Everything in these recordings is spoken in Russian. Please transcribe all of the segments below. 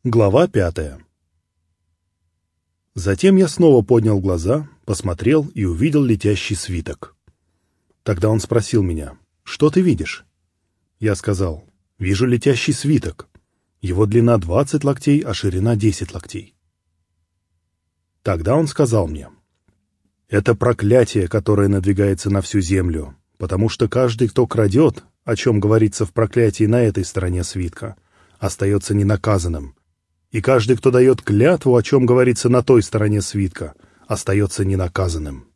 Глава 5. Затем я снова поднял глаза, посмотрел и увидел летящий свиток. Тогда он спросил меня: «Что ты видишь?» Я сказал: «Вижу летящий свиток. Его длина 20 локтей, а ширина 10 локтей». Тогда он сказал мне: «Это проклятие, которое надвигается на всю землю, потому что каждый, кто крадет, о чем говорится в проклятии на этой стороне свитка, остается ненаказанным. И каждый, кто дает клятву, о чем говорится на той стороне свитка, остается ненаказанным.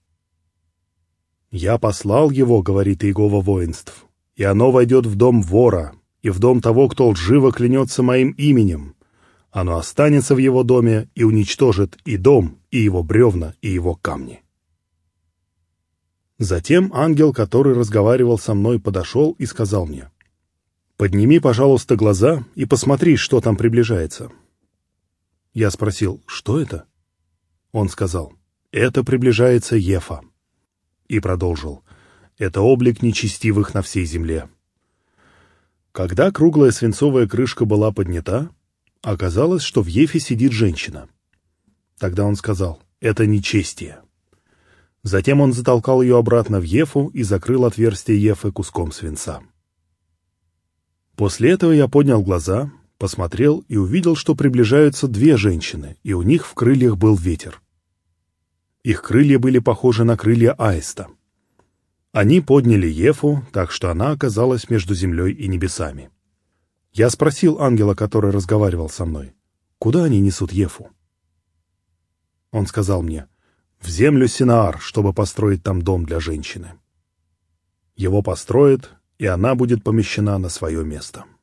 Я послал его, говорит Иегова воинств, и оно войдет в дом вора, и в дом того, кто лживо клянется моим именем. Оно останется в его доме и уничтожит и дом, и его бревна, и его камни». Затем ангел, который разговаривал со мной, подошел и сказал мне: «Подними, пожалуйста, глаза и посмотри, что там приближается». Я спросил: «Что это?» Он сказал: «Это приближается Ефа». И продолжил: «Это облик нечестивых на всей земле». Когда круглая свинцовая крышка была поднята, оказалось, что в Ефе сидит женщина. Тогда он сказал: «Это нечестие». Затем он затолкал ее обратно в Ефу и закрыл отверстие Ефы куском свинца. После этого я поднял глаза, посмотрел и увидел, что приближаются две женщины, и у них в крыльях был ветер. Их крылья были похожи на крылья аиста. Они подняли Ефу, так что она оказалась между землей и небесами. Я спросил ангела, который разговаривал со мной: «Куда они несут Ефу?» Он сказал мне: «В землю Синаар, чтобы построить там дом для женщины. Его построят, и она будет помещена на свое место».